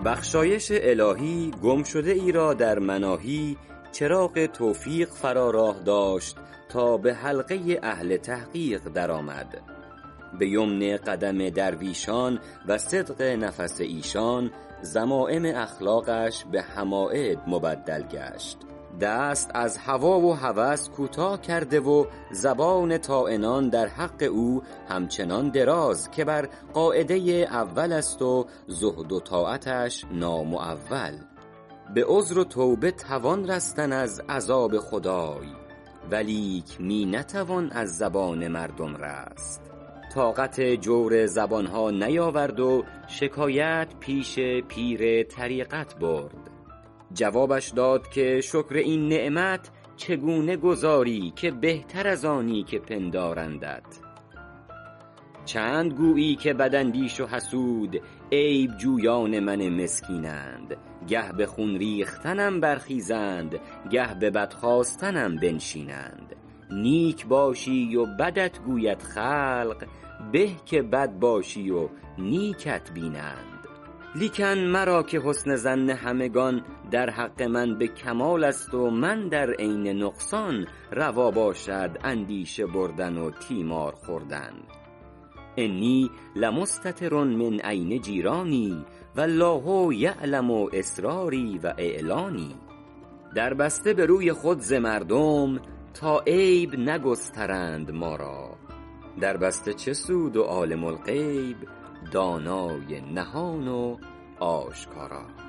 بخشایش الهی گم شده ای را در مناهی چراغ توفیق فرا راه داشت تا به حلقه اهل تحقیق در آمد. به یمن قدم درویشان و صدق نفس ایشان ذمایم اخلاقش به حماید مبدل گشت. دست از هوا و هوس کوتاه کرده و زبان طاعنان در حق او همچنان دراز که بر قاعده اول است و زهد و طاعتش نامعول. به عذر و توبه توان رستن از عذاب خدای، ولیک می نتوان از زبان مردم رست. طاقت جور زبانها نیاورد و شکایت پیش پیر طریقت برد. جوابش داد که شکر این نعمت چگونه گزاری که بهتر از آنی که پندارندت. چند گویی که بداندیش و حسود عیب جویان من مسکینند. گه به خون ریختنم برخیزند، گه به بد خواستنم بنشینند. نیک باشی و بدت گوید خلق، به که بد باشی و نیکت بینند. لیکن مرا که حسن ظن همگان در حق من به کمال است و من در عین نقصان روا باشد اندیشه بردن و تیمار خوردن. انی لمستتر من عین جیرانی والله یعلم اسراری و اعلانی. در بسته به روی خود ز مردم تا عیب نگسترند ما را. در بسته چه سود و عالم الغیب دانای نهان و آشکارا.